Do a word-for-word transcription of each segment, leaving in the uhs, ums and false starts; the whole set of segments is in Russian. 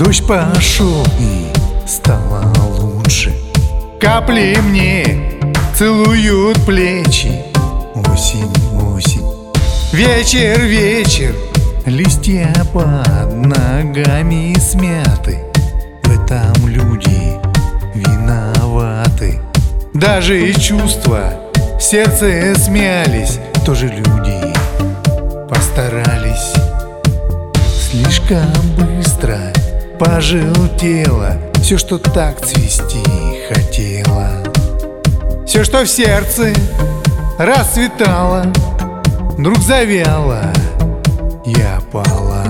Дождь пошел и стало лучше. Капли мне целуют плечи. Осень, осень, вечер, вечер. Листья под ногами смяты. В этом люди виноваты. Даже и чувства в сердце смялись. Тоже люди постарались. Слишком быстро пожелтело все, что так цвести хотело. Все, что в сердце расцветало, вдруг завяло и опало.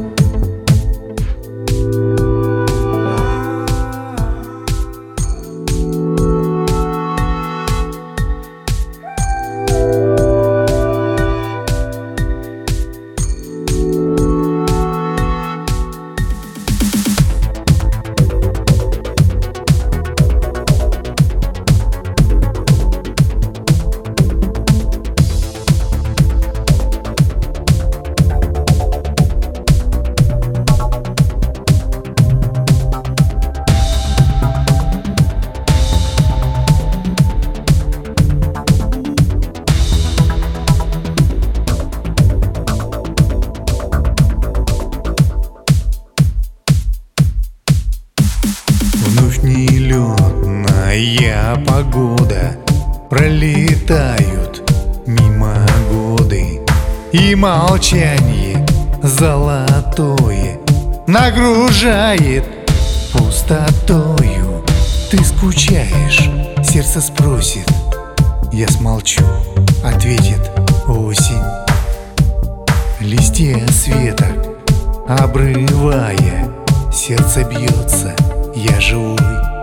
Вновь нелетная погода, пролетают мимо годы, и молчание золотое нагружает пустотою. Ты скучаешь, сердце спросит, я смолчу, ответит осень. Листья светок обрывая, сердце бьется, я живой.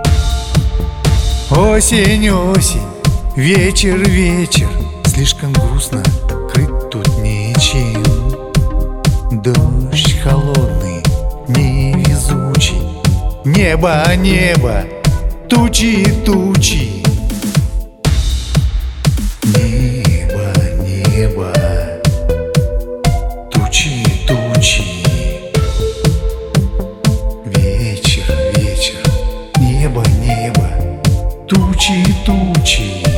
Осень, осень, вечер, вечер. Слишком грустно, крыть тут нечем. Дождь холодный, невезучий. Небо, небо, тучи, тучи. Небо, небо, тучи, тучи. Вечер, вечер, небо, небо, тучи, тучи.